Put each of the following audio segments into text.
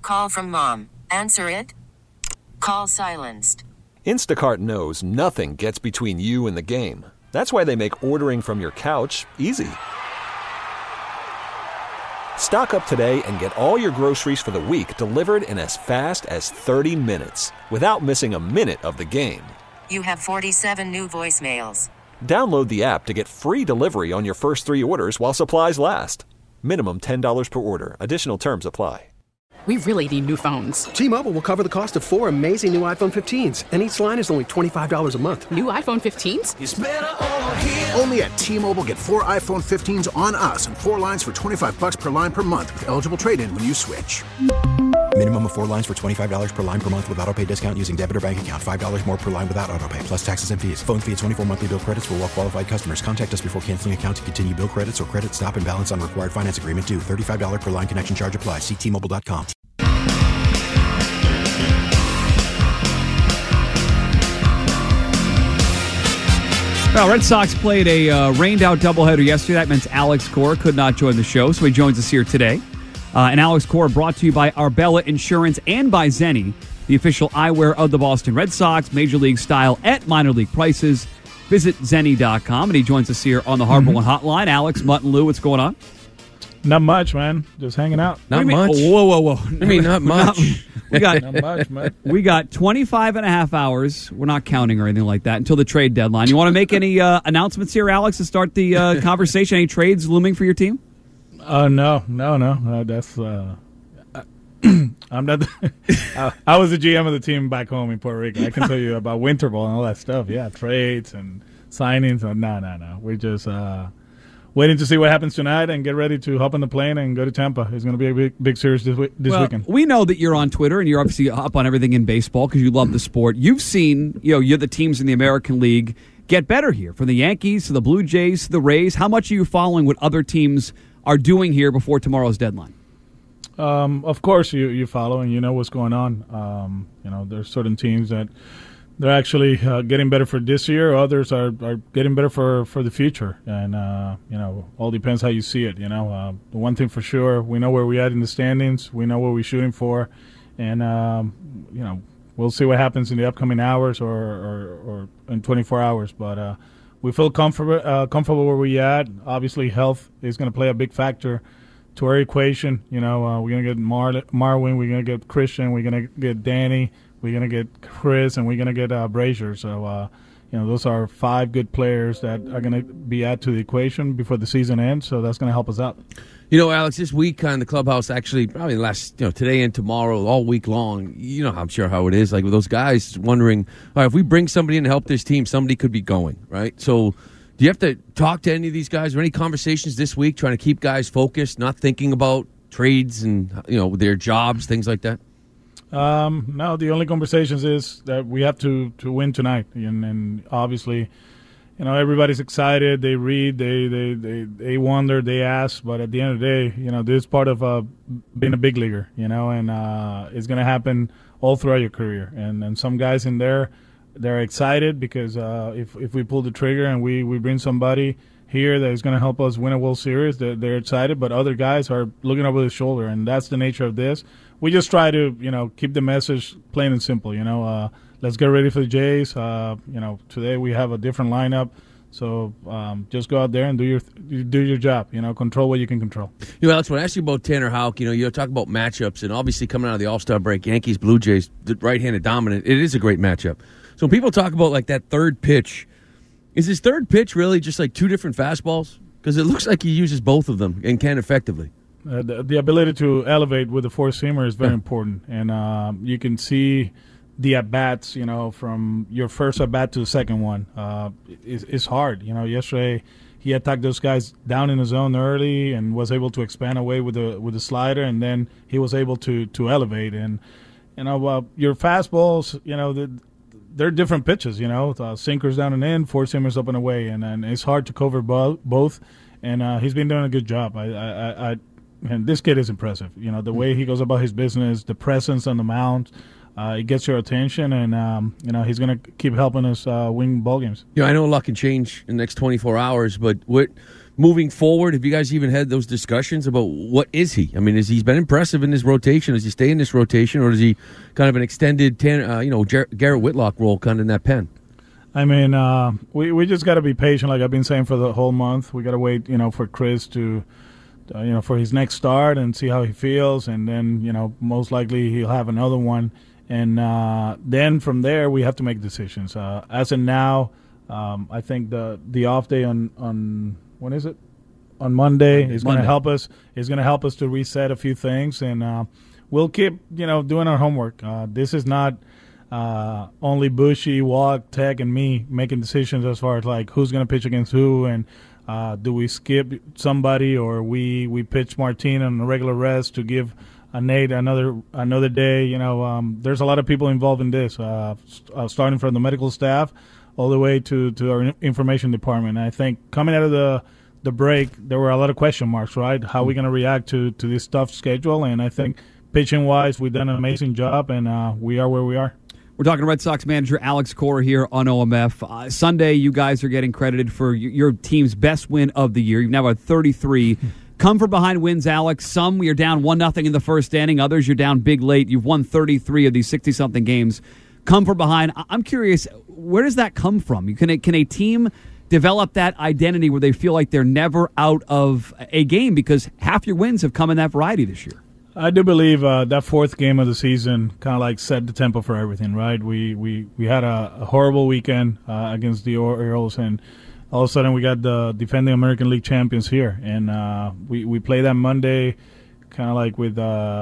Call from mom. Answer it. Call silenced. Instacart knows nothing gets between you and the game. That's why they make ordering from your couch easy. Stock up today and get all your groceries for the week delivered in as fast as 30 minutes without missing a minute of the game. You have 47 new voicemails. Download the app to get free delivery on your first 3 orders while supplies last. Minimum $10 per order. Additional terms apply. We really need new phones. T-Mobile will cover the cost of 4 amazing new iPhone 15s, and each line is only $25 a month. New iPhone 15s? It's better over here. Only at T-Mobile, get 4 iPhone 15s on us and 4 lines for $25 per line per month with eligible trade-in when you switch. Minimum of 4 lines for $25 per line per month with autopay discount using debit or bank account. $5 more per line without autopay, plus taxes and fees. Phone fee at 24 monthly bill credits for well-qualified customers. Contact us before canceling account to continue bill credits or credit stop and balance on required finance agreement due. $35 per line connection charge applies. See T-Mobile.com. Well, Red Sox played a rained-out doubleheader yesterday. That meant Alex Cora could not join the show, so he joins us here today. And Alex Cora brought to you by Arbella Insurance and by Zenni, the official eyewear of the Boston Red Sox, Major League style at minor league prices. Visit Zenni.com, and he joins us here on the Harbor One Hotline. Alex, Mutt, and Lou, what's going on? Not much, man. Just hanging out. Not much? Whoa. I mean, not much. Not much, man. We got 25 and a half hours. We're not counting or anything like that until the trade deadline. You want to make any announcements here, Alex, to start the conversation? Any trades looming for your team? No. That's I'm not. I was the GM of the team back home in Puerto Rico. I can tell you about winter ball and all that stuff. Yeah, trades and signings. No. We're just waiting to see what happens tonight and get ready to hop on the plane and go to Tampa. It's going to be a big series this weekend. We know that you're on Twitter and you're obviously up on everything in baseball because you love the sport. You've seen, you're the teams in the American League get better here, from the Yankees to the Blue Jays to the Rays. How much are you following what other teams are doing here before tomorrow's deadline? Of course, you follow and you know what's going on. There's certain teams that they're actually getting better for this year. Others are getting better for the future. And, all depends how you see it. The one thing for sure, we know where we're at in the standings. We know what we're shooting for. And, we'll see what happens in the upcoming hours or in 24 hours. But we feel comfortable where we're at. Obviously, health is going to play a big factor to our equation. We're going to get Marwin. We're going to get Christian. We're going to get Danny. We're going to get Chris, and we're going to get Brazier. So, those are 5 good players that are going to be added to the equation before the season ends. So that's going to help us out. Alex, this week in the clubhouse, actually, probably the last, today and tomorrow, all week long, I'm sure how it is. Like with those guys wondering, all right, if we bring somebody in to help this team, somebody could be going, right? So do you have to talk to any of these guys or any conversations this week trying to keep guys focused, not thinking about trades and, their jobs, things like that? No, the only conversations is that we have to win tonight, and obviously, everybody's excited. They read, they wonder, they ask, but at the end of the day, this is part of being a big leaguer, and it's going to happen all throughout your career. And some guys in there, they're excited because if we pull the trigger and we bring somebody here that is going to help us win a World Series, they're excited, but other guys are looking over their shoulder, and that's the nature of this. We just try to, keep the message plain and simple, let's get ready for the Jays. Today we have a different lineup, so just go out there and do your job, control what you can control. Alex, when I asked you about Tanner Houck, you talk about matchups, and obviously coming out of the All-Star break, Yankees, Blue Jays, the right-handed dominant, it is a great matchup. So when people talk about, like, that third pitch, is his third pitch really just like 2 different fastballs? Because it looks like he uses both of them and can effectively. The ability to elevate with the four-seamer is very important. And you can see the at-bats, from your first at-bat to the second one. It's hard. Yesterday he attacked those guys down in the zone early and was able to expand away with the slider, and then he was able to elevate. And, your fastballs, they're different pitches, sinkers down and in, four-seamers up and away, and it's hard to cover both. And he's been doing a good job. And this kid is impressive. The way he goes about his business, the presence on the mound, it gets your attention, and he's going to keep helping us win ball games. I know a lot can change in the next 24 hours, but what moving forward, have you guys even had those discussions about what is he? I mean, he's been impressive in his rotation. Does he stay in this rotation, or is he kind of an extended, Garrett Whitlock role kind of in that pen? I mean, we just got to be patient, like I've been saying for the whole month. We got to wait, for Chris to, for his next start and see how he feels, and then, most likely he'll have another one, and then from there we have to make decisions. As of now, I think the off day on when is it? On Monday is going to help us. Is going to help us to reset a few things, and we'll keep doing our homework. This is not only Bushy, Walk, Tech, and me making decisions as far as like who's going to pitch against who, and do we skip somebody, or we pitch Martin on a regular rest to give Nate another day. There's a lot of people involved in this, starting from the medical staff all the way to our information department. And I think coming out of the break, there were a lot of question marks, right? How are we going to react to this tough schedule? And I think pitching-wise, we've done an amazing job, and we are where we are. We're talking to Red Sox manager Alex Cora here on OMF. Sunday, you guys are getting credited for your team's best win of the year. You've now had 33. Come from behind wins, Alex. Some you're down 1-0 in the first inning. Others you're down big late. You've won 33 of these 60-something games. Come from behind. I'm curious, where does that come from? Can a team develop that identity where they feel like they're never out of a game because half your wins have come in that variety this year? I do believe that fourth game of the season kind of like set the tempo for everything, right? We had a horrible weekend against the Orioles, and all of a sudden we got the defending American League champions here, and we played that Monday kind of like with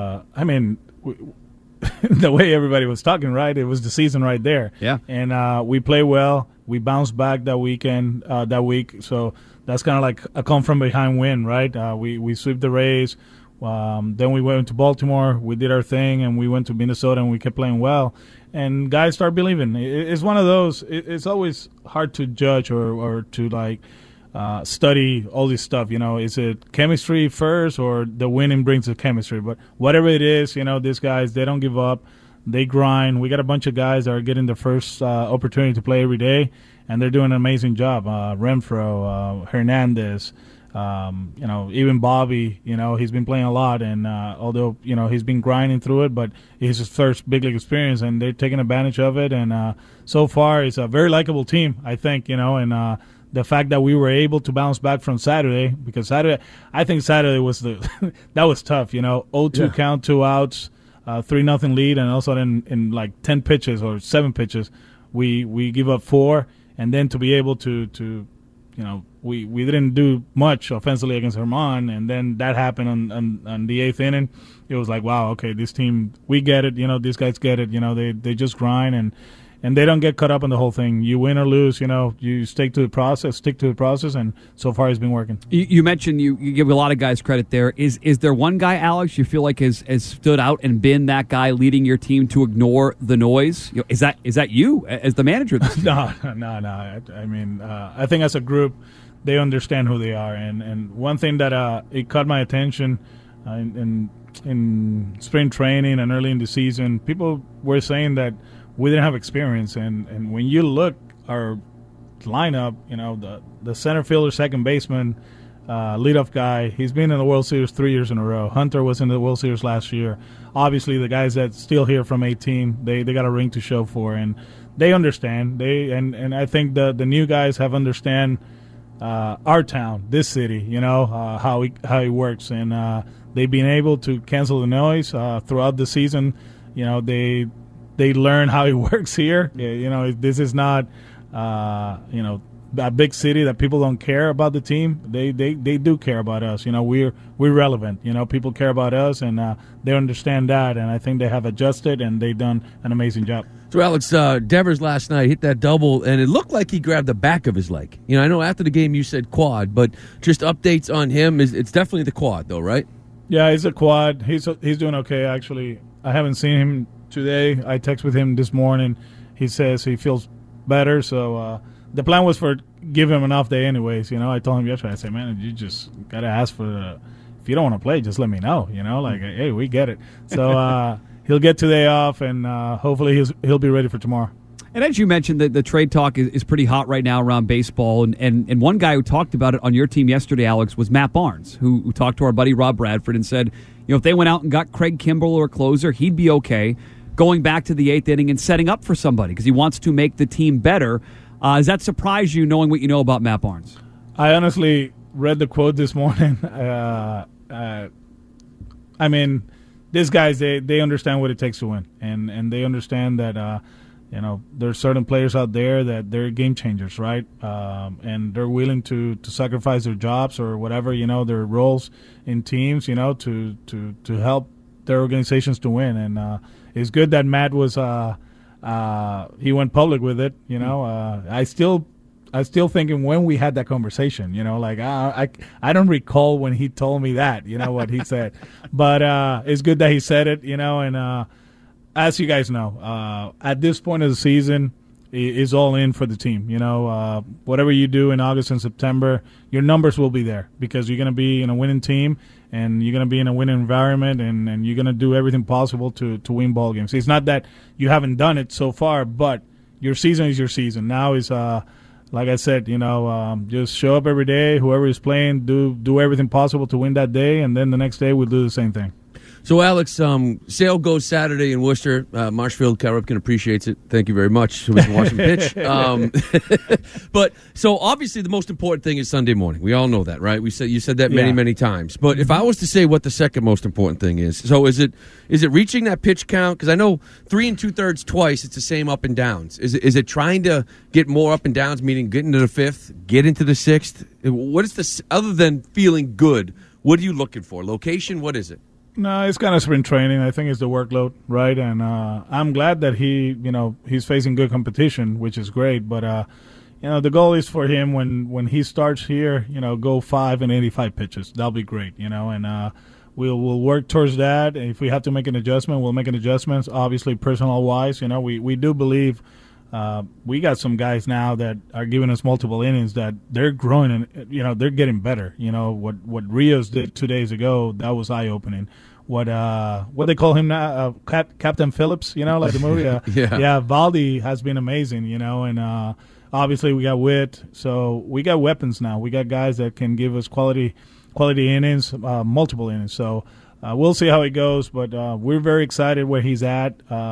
the way everybody was talking, right? It was the season right there. Yeah. And we play well. We bounced back that week. So that's kind of like a come from behind win, right? We swept the Rays. Then we went to Baltimore. We did our thing, and we went to Minnesota, and we kept playing well. And guys start believing. It's one of those. It's always hard to judge or to like study all this stuff. Is it chemistry first, or the winning brings the chemistry? But whatever it is, these guys, they don't give up. They grind. We got a bunch of guys that are getting their first opportunity to play every day, and they're doing an amazing job. Renfroe, Hernandez, even Bobby, he's been playing a lot, and although, he's been grinding through it, but it's his first big league experience, and they're taking advantage of it, and so far it's a very likable team, I think, and the fact that we were able to bounce back from Saturday, because I think Saturday was that was tough, 0-2 count, 2 outs, 3-0 lead, and also in like 10 pitches or 7 pitches, we give up 4, and then to be able to we didn't do much offensively against Herman, and then that happened on the 8th inning. It was like, wow, okay, this team, we get it. These guys get it. They just grind, and they don't get caught up in the whole thing. You win or lose, you stick to the process, and so far it's been working. You mentioned you give a lot of guys credit there. Is there one guy, Alex, you feel like has stood out and been that guy leading your team to ignore the noise? Is that you as the manager of this team? No. I mean, I think as a group, they understand who they are. And one thing that it caught my attention in spring training and early in the season, people were saying that we didn't have experience, and when you look our lineup, the center fielder, second baseman, leadoff guy, he's been in the World Series 3 years in a row. Hunter was in the World Series last year. Obviously, the guys that's still here from 18, they got a ring to show for, and they understand. And I think the new guys have understand our town, this city, how it works, and they've been able to cancel the noise throughout the season. They learn how it works here. This is not, a big city that people don't care about the team. They do care about us. We're relevant. People care about us, and they understand that. And I think they have adjusted, and they've done an amazing job. So, Alex, Devers last night hit that double, and it looked like he grabbed the back of his leg. I know after the game you said quad, but just updates on him. It's definitely the quad, though, right? Yeah, it's a quad. He's doing okay, actually. I haven't seen him today. I texted with him this morning. He says he feels better, so the plan was for give him an off day anyways. I told him yesterday, I said, man, you just got to ask for if you don't want to play, just let me know, hey, we get it. So he'll get today off, and hopefully he'll be ready for tomorrow. And as you mentioned, the trade talk is pretty hot right now around baseball. And one guy who talked about it on your team yesterday, Alex, was Matt Barnes, who talked to our buddy Rob Bradford and said, if they went out and got Craig Kimbrell or a closer, he'd be okay going back to the 8th inning and setting up for somebody because he wants to make the team better. Does that surprise you knowing what you know about Matt Barnes? I honestly read the quote this morning. I mean, these guys, they understand what it takes to win. And they understand that, there's certain players out there that they're game changers, right? And they're willing to sacrifice their jobs or whatever, their roles in teams, to help their organizations to win. And it's good that Matt was he went public with it. I still thinking when we had that conversation, I don't recall when he told me that, what he said, but it's good that he said it, and as you guys know, at this point of the season is all in for the team. Whatever you do in August and September, your numbers will be there because you're going to be in a winning team and you're going to be in a winning environment and you're going to do everything possible to win ball games. It's not that you haven't done it so far, but your season is your season. Now is like I said, just show up every day. Whoever is playing, do everything possible to win that day, and then the next day we'll do the same thing. So, Alex, Sale goes Saturday in Worcester. Marshfield Carrupkin appreciates it. Thank you very much so we can watch him pitch. But so obviously the most important thing is Sunday morning. We all know that, right? You said that many times. But if I was to say what the second most important thing is, so is it reaching that pitch count? Because I know 3 2/3 twice, it's the same up and downs. Is it trying to get more up and downs, meaning get into the 5th, get into the 6th? What is this other than feeling good? What are you looking for? Location? What is it? No, it's kind of sprint training. I think it's the workload, right? And I'm glad that he's facing good competition, which is great. But the goal is for him when he starts here, go 5 and 85 pitches. That'll be great, And we'll work towards that. If we have to make an adjustment, we'll make an adjustment. Obviously, personal wise, we do believe we got some guys now that are giving us multiple innings that they're growing and they're getting better. What Rios did 2 days ago, that was eye opening. What they call him now, Captain Phillips, like the movie. Yeah, Valdi has been amazing, and obviously we got Witt, so we got weapons now. We got guys that can give us quality innings, multiple innings. So we'll see how it goes, but we're very excited where he's at.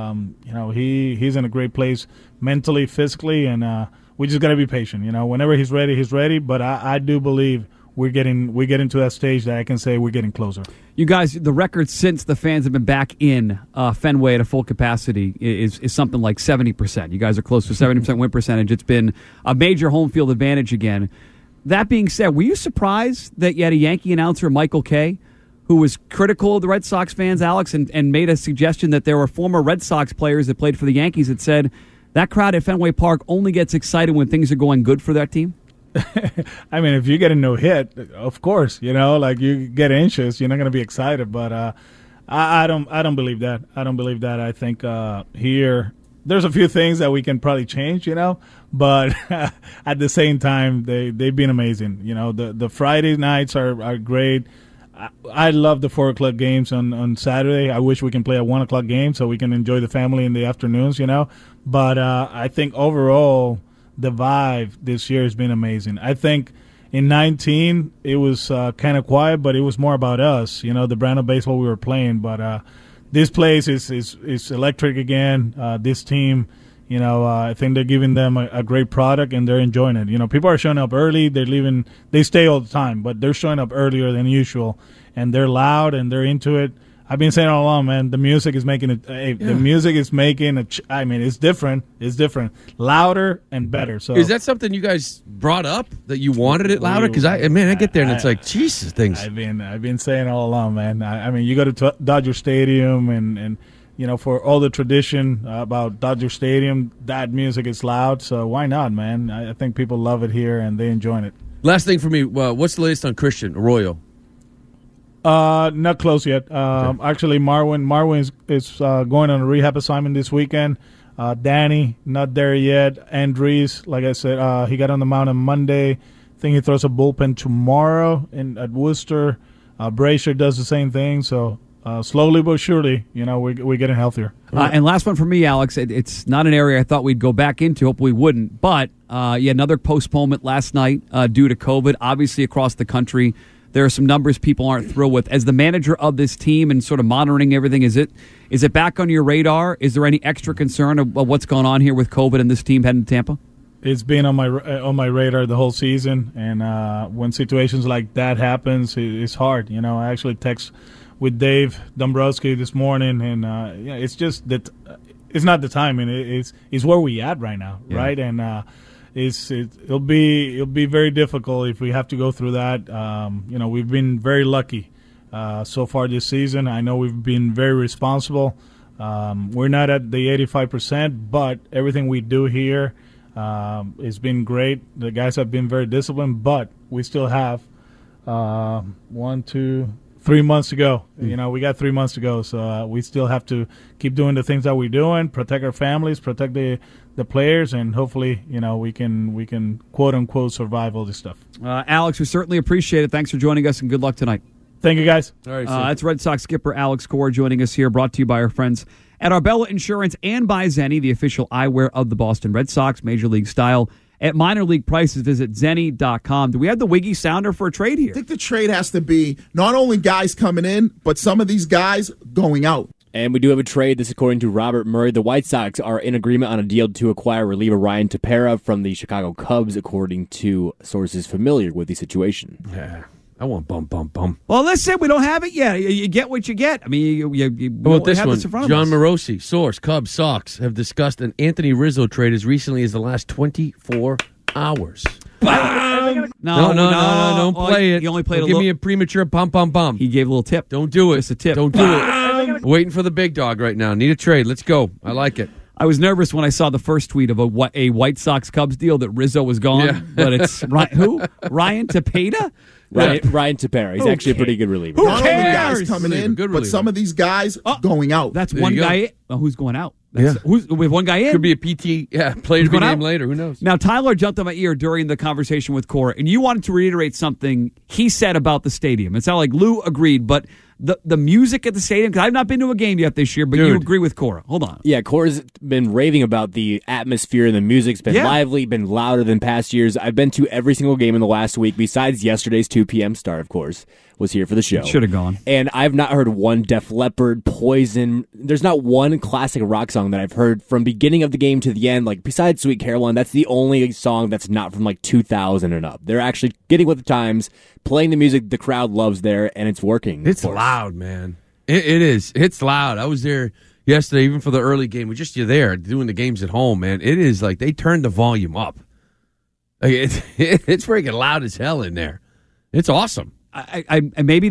He's in a great place mentally, physically, and we just got to be patient. Whenever he's ready. But I do believe we're getting to that stage that I can say we're getting closer. You guys, the record since the fans have been back in Fenway at a full capacity is something like 70%. You guys are close to 70% win percentage. It's been a major home field advantage again. That being said, were you surprised that you had a Yankee announcer, Michael Kay, who was critical of the Red Sox fans, Alex, and made a suggestion that there were former Red Sox players that played for the Yankees that said that crowd at Fenway Park only gets excited when things are going good for that team? I mean, if you get a no hit, of course, you get anxious. You're not going to be excited. But I don't believe that. I think here there's a few things that we can probably change, But at the same time, they've been amazing. The Friday nights are great. I love the 4 o'clock games on Saturday. I wish we can play a 1 o'clock game so we can enjoy the family in the afternoons, But I think overall the vibe this year has been amazing. I think in 19 it was kind of quiet, but it was more about us, the brand of baseball we were playing. But this place is electric again. This team, I think they're giving them a great product and they're enjoying it. People are showing up early. They stay all the time, but they're showing up earlier than usual, and they're loud and they're into it. I've been saying all along, man, the music is making it. The music is making it. I mean, it's different. It's different, louder and better. So, is that something you guys brought up that you wanted it louder? Because I get there and it's like Jesus things. I've been saying all along, man. I mean, you go to Dodger Stadium and for all the tradition about Dodger Stadium, that music is loud. So why not, man? I think people love it here and they enjoying it. Last thing for me, what's the latest on Christian Arroyo? Not close yet. Okay. Actually, Marwin is going on a rehab assignment this weekend. Danny, not there yet. Andres, like I said, he got on the mound on Monday. I think he throws a bullpen tomorrow at Worcester. Brasher does the same thing. So slowly but surely, we're getting healthier. And last one for me, Alex. It's not an area I thought we'd go back into. Hope we wouldn't. But another postponement last night due to COVID. Obviously, across the country, there are some numbers people aren't thrilled with. As the manager of this team and sort of monitoring everything, is it back on your radar? Is there any extra concern of what's going on here with COVID and this team heading to Tampa? It's been on my radar the whole season, and when situations like that happens, it's hard. I actually text with Dave Dombrowski this morning, and it's just that it's not the time, and it's where we at right now, right? And it'll be very difficult if we have to go through that. We've been very lucky so far this season. I know we've been very responsible. We're not at the 85%, but everything we do here. It's been great. The guys have been very disciplined, but we still have 3 months to go. We got 3 months to go, so we still have to keep doing the things that we're doing, protect our families, protect the players, and hopefully, we can quote unquote survive all this stuff. Alex, we certainly appreciate it. Thanks for joining us, and good luck tonight. Thank you, guys. All right, that's Red Sox skipper Alex Cora joining us here, brought to you by our friends at Arbella Insurance and by Zenni, the official eyewear of the Boston Red Sox, Major League style. At minor league prices, visit Zenni.com. Do we have the Wiggy sounder for a trade here? I think the trade has to be not only guys coming in, but some of these guys going out. And we do have a trade. This is according to Robert Murray. The White Sox are in agreement on a deal to acquire reliever Ryan Tepera from the Chicago Cubs, according to sources familiar with the situation. Yeah. I want bum. Well, listen, we don't have it yet. You get what you get. I mean, you How about this have one? this in front of John us. Morosi, source, Cubs, Sox have discussed an Anthony Rizzo trade as recently as the last 24 hours. No, Don't play it. He only played Don't a give little. me a premature bum. He gave a little tip. Don't do it. Just a tip. Don't do it. Waiting for the big dog right now. Need a trade. Let's go. I like it. I was nervous when I saw the first tweet of a White Sox Cubs deal that Rizzo was gone. Yeah. But it's who? Ryan Tepera? Ryan Tepera. He's actually a pretty good reliever. Not only cares? guys coming in, Good but reliever. some of these guys going out. That's There one you go. guy. Who's going out? We have one guy in. Could be a PT. Yeah, player to be going out? named later. Who knows? Now, Tyler jumped on my ear during the conversation with Cora, and you wanted to reiterate something he said about the stadium. It sounded like Lou agreed, but the music at the stadium, because I've not been to a game yet this year, but you agree with Cora. Hold on. Yeah, Cora's been raving about the atmosphere and the music's been lively, been louder than past years. I've been to every single game in the last week, besides yesterday's 2 p.m. start, of course, was here for the show. Should have gone. And I've not heard one Def Leppard, Poison. There's not one classic rock song that I've heard from beginning of the game to the end. Like, besides Sweet Caroline, that's the only song that's not from, 2000 and up. They're actually getting with the times, playing the music the crowd loves there, and it's working. It's loud, man. It is. It's loud. I was there yesterday, even for the early game. You're there doing the games at home, man. It is like they turned the volume up. Like it's freaking loud as hell in there. It's awesome. Maybe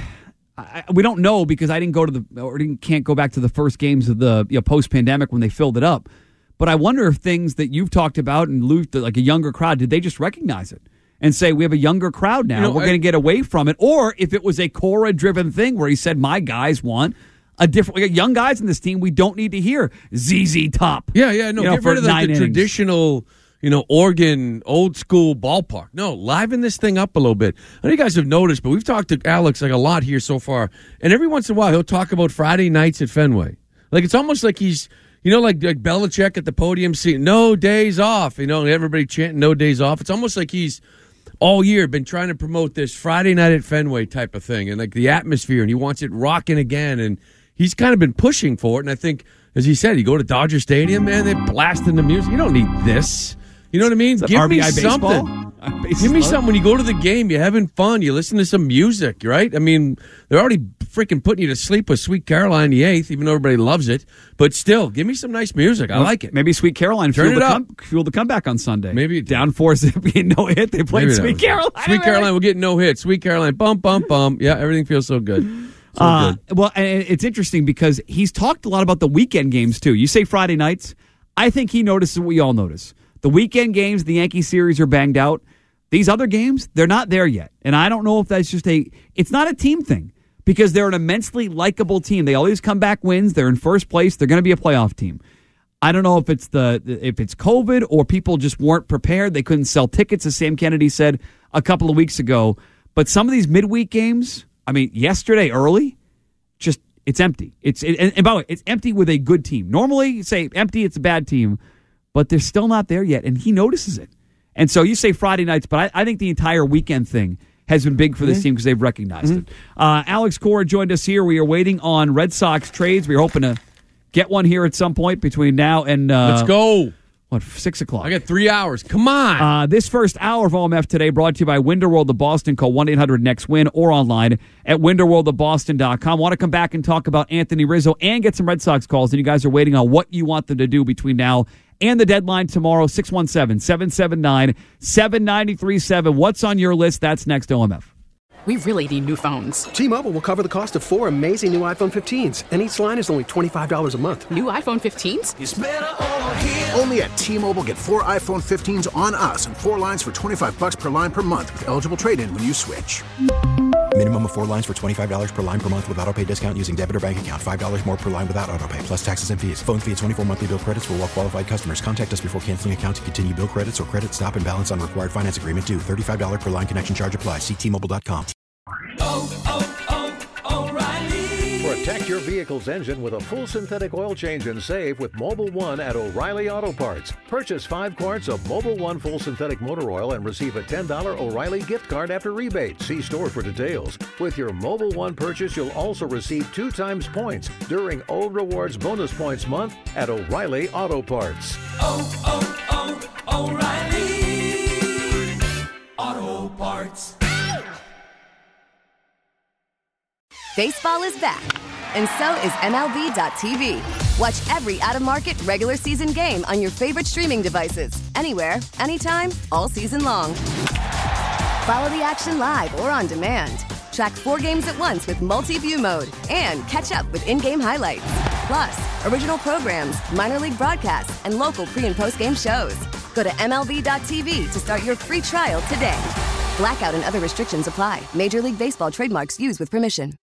we don't know because I didn't go to can't go back to the first games of the post-pandemic when they filled it up. But I wonder if things that you've talked about and Lou, like a younger crowd, did they just recognize it and say we have a younger crowd now? We're going to get away from it, or if it was a Cora-driven thing where he said my guys want a different. We got young guys in this team. We don't need to hear ZZ Top. Yeah. No, get rid of the traditional. Oregon, old school ballpark. No, liven this thing up a little bit. I know you guys have noticed, but we've talked to Alex a lot here so far. And every once in a while, he'll talk about Friday nights at Fenway. Like, it's almost like he's, like Belichick at the podium saying, no days off. Everybody chanting no days off. It's almost like he's all year been trying to promote this Friday night at Fenway type of thing and like the atmosphere, and he wants it rocking again. And he's kind of been pushing for it. And I think, as he said, you go to Dodger Stadium, man, they're blasting the music. You don't need this. You know what I mean? Give me something. Give me something when you go to the game. You're having fun. You listen to some music, right? I mean, they're already freaking putting you to sleep with Sweet Caroline the 8th, even though everybody loves it. But still, give me some nice music. I like it. Maybe Sweet Caroline fueled the comeback on Sunday. Maybe down 4-0 being no hit. They played Sweet Caroline. Sweet Caroline will get no hit. Sweet Caroline, bum. Yeah, everything feels so good. Well, and it's interesting because he's talked a lot about the weekend games too. You say Friday nights. I think he notices what we all notice. The weekend games, the Yankee series are banged out. These other games, they're not there yet. And I don't know if that's just it's not a team thing because they're an immensely likable team. They always come back wins. They're in first place. They're going to be a playoff team. I don't know if it's COVID or people just weren't prepared. They couldn't sell tickets, as Sam Kennedy said a couple of weeks ago. But some of these midweek games, I mean, yesterday early, just it's empty. And by the way, it's empty with a good team. Normally, you say empty, it's a bad team, but they're still not there yet, and he notices it. And so you say Friday nights, but I think the entire weekend thing has been big for this team because they've recognized it. Alex Cora joined us here. We are waiting on Red Sox trades. We're hoping to get one here at some point between now and let's go. 6 o'clock? I got 3 hours. Come on. This first hour of OMF today brought to you by Winterworld of Boston. Call 1-800-NEXT-WIN or online at winterworldofboston.com. Want to come back and talk about Anthony Rizzo and get some Red Sox calls, and you guys are waiting on what you want them to do between now and the deadline tomorrow, 617-779-7937. What's on your list? That's next OMF. We really need new phones. T-Mobile will cover the cost of 4 amazing new iPhone 15s, and each line is only $25 a month. New iPhone 15s? It's better over here. Only at T-Mobile, get 4 iPhone 15s on us and 4 lines for $25 per line per month with eligible trade-in when you switch. Minimum of 4 lines for $25 per line per month with autopay discount using debit or bank account. $5 more per line without autopay, plus taxes and fees. Phone fee at 24 monthly bill credits for well-qualified customers. Contact us before canceling account to continue bill credits or credit stop and balance on required finance agreement due. $35 per line connection charge applies. See T-Mobile.com. O'Reilly. Protect your vehicle's engine with a full synthetic oil change and save with Mobil 1 at O'Reilly Auto Parts. Purchase 5 quarts of Mobil 1 full synthetic motor oil and receive a $10 O'Reilly gift card after rebate. See store for details. With your Mobil 1 purchase, you'll also receive 2 times points during O Rewards Bonus Points Month at O'Reilly Auto Parts. O'Reilly Auto Parts. Baseball is back, and so is MLB.tv. Watch every out-of-market regular season game on your favorite streaming devices, anywhere, anytime, all season long. Follow the action live or on demand. Track 4 games at once with multi-view mode and catch up with in-game highlights. Plus, original programs, minor league broadcasts, and local pre- and post-game shows. Go to MLB.tv to start your free trial today. Blackout and other restrictions apply. Major League Baseball trademarks used with permission.